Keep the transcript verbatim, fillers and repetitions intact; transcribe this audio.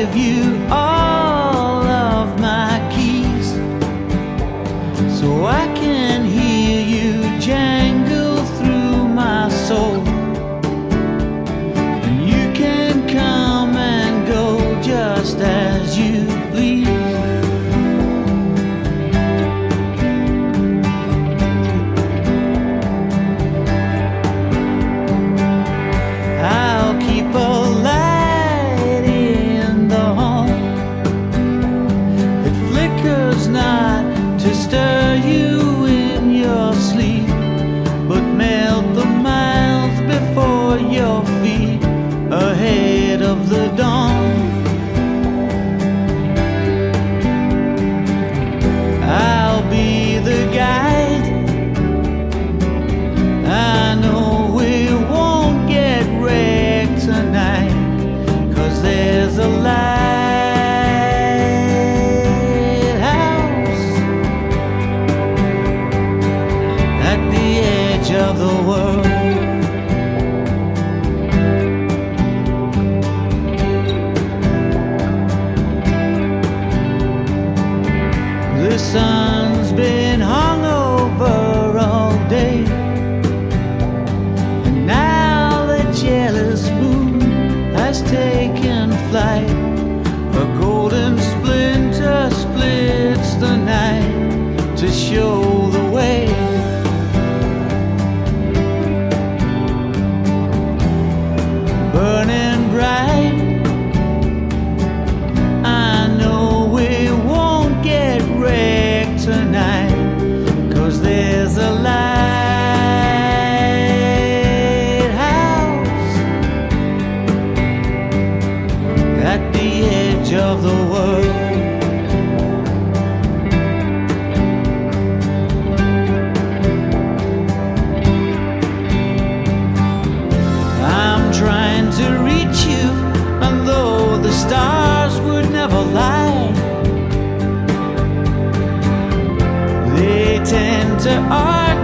give you all of my keys so I can hear you jangle through my soul. And you can come and go just as you please. I'll keep a light in the home that flickers not to stir you in your sleep, but melt the miles before your feet ahead of the dawn. I'll be the guide. I know we won't get wrecked tonight, 'cause there's a lighthouse at the edge of the world. The sun's been hung over all day, and now the jealous moon has taken flight. A golden splinter splits the night to show the way. Burning bright, I know we won't get wrecked tonight, 'cause there's a lighthouse at the edge of the world. I'm trying to reach you, and though the stars would never lie, they tend to argue